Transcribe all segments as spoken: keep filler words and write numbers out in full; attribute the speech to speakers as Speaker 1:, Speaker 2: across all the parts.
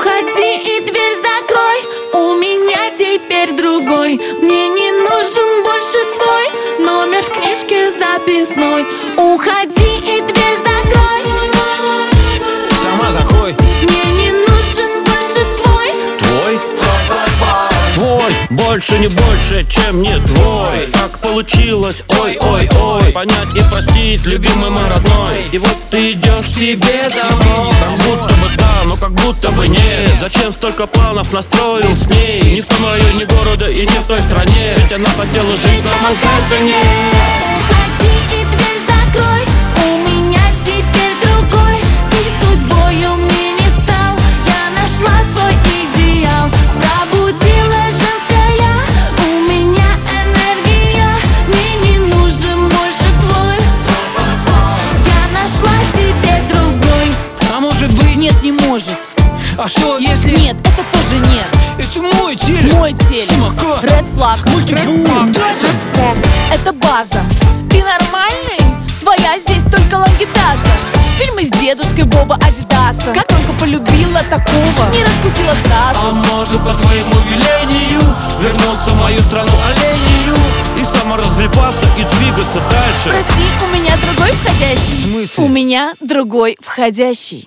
Speaker 1: Уходи и дверь закрой, у меня теперь другой. Мне не нужен больше твой номер в книжке записной. Уходи и дверь закрой,
Speaker 2: сама закрой.
Speaker 1: мне не нужен больше твой.
Speaker 2: Твой? Твой, больше не больше, чем не твой. Так получилось, ой-ой-ой. Понять и простить, любимый мой родной. И вот ты идешь себе домой, как будто бы да, но как будто бы нет. Зачем столько планов настроил с ней? Ни в том районе города и не в той стране. Ведь она хотела жить на Манхэттене.
Speaker 1: Уходи и дверь закрой, у меня теперь другой. Ты судьбою мне не стал, я нашла свой идеал. Пробудила женская, у меня энергия. Мне не нужен больше твой, я нашла себе другой.
Speaker 2: А может быть?
Speaker 3: Нет, не может.
Speaker 2: А что если?
Speaker 3: Нет, это тоже нет.
Speaker 2: Это мой телек.
Speaker 3: Мой телек.
Speaker 2: Самокат.
Speaker 3: Red flag.
Speaker 2: Мультибум.
Speaker 3: Это база. Ты нормальный? Твоя здесь только лангитаза. Фильмы с дедушкой Боба Адидаса. Как только полюбила такого, не раскусила сразу.
Speaker 2: А может, по твоему велению вернуться в мою страну оленью и саморазвиваться и двигаться дальше?
Speaker 3: Прости, у меня другой входящий.
Speaker 2: В смысле?
Speaker 3: У меня другой входящий.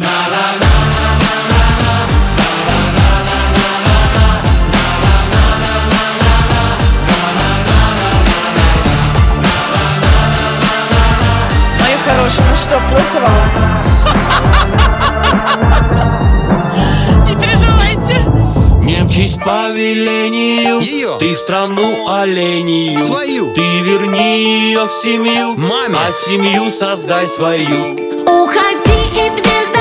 Speaker 4: Мои хорошие, ну что, плохо вам? Не переживайте.
Speaker 2: Не мчись по велению
Speaker 5: Ее.
Speaker 2: ты в страну оленью
Speaker 5: Свою.
Speaker 2: Ты верни ее в семью,
Speaker 5: Маме.
Speaker 2: а семью создай свою.
Speaker 1: Уходи и дверь закрой.